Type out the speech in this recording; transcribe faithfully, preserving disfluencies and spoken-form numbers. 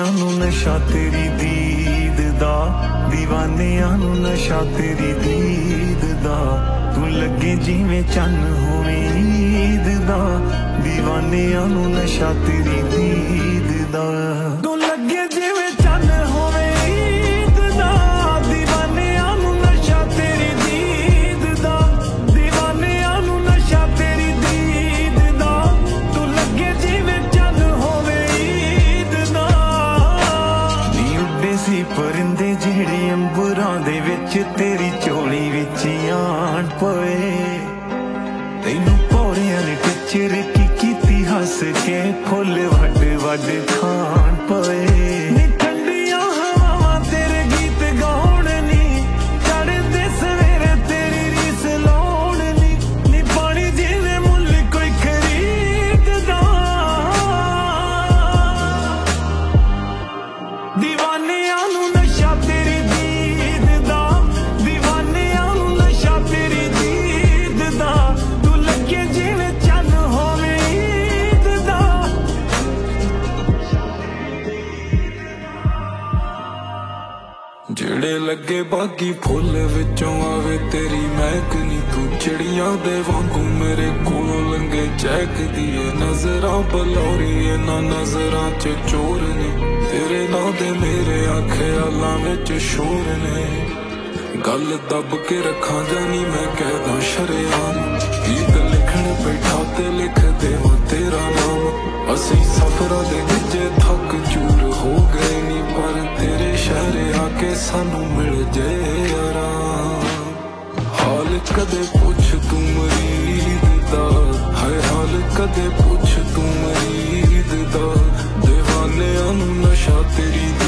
दीवानियां नू नशा तेरी दीद दा, दीवानियां नू नशा तेरी दीद दा। तू लगे जिवें चन्न होवे ईद दा, दीवानियां नू नशा तेरी दीद दा। तू लगे जिवें चन्न होवे ईद दा, दीवानियां नू नशा तेरी दीद दा, दीवानियां नू नशा तेरी दीद दा। तू लगे जिवें चन्न होवे ईद दा। नी उड्डे सी परिंदे जेड़े अंबरां दे विच तेरी झोली विच आण पए, तैनू भौरियां ने टिचर की कीती हस के फुल वड वड खाण पए। नी ठंडियां हवावां तेरे गीत गाउण नी, चढ़दे सवेरे तेरी रीस लाउण नी। नी पानी जिवें मुल कोई खरीददा, दीवानियां नू नशा तेरी दीद दा, दीवानियां नू नशा तेरी दीद दा। तू लगे जिवें चन्न होवे ईद दा। जेड़े लगे बागी फुल विचों आवे तेरी महक नी, तू चिड़ियां दे वांगू मेरे कोलों लंघे चहकदी ऐ। नजरां बलौरी ऐ ना नजरां च चोर ने, तेरे नां दे मेरे ख्यालां विच शोर ने। गल दब के रखां जानी मैं कहदा शरेआम, गीत लिखण बैठा ते लिख देवां तेरा नाम। असी सफरां दे गिजे थक चूर हो गए नी, पर तेरे शहरे आके सानू मिल जाए आराम। हाल कदे पुछ तू मरीद दा, हाय हाल कदे पुछ तू मरीद दा। दीवानियां नू नशा तेरी